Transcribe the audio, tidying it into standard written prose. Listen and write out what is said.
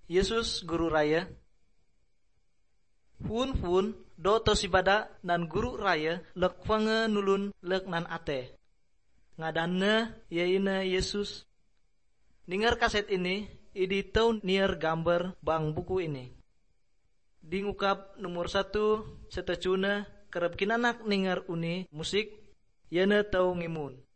Yesus guru raya. Hun do tos ibada nan guru raya lek fange nulun lek nan ate. Ngadanna yaina Yesus. Dengar kaset ini, idi tau niar gambar bang buku ini. Di ngukap nomor 1 setecuna kerap kinanak ningar uni musik, yana tau ngimun.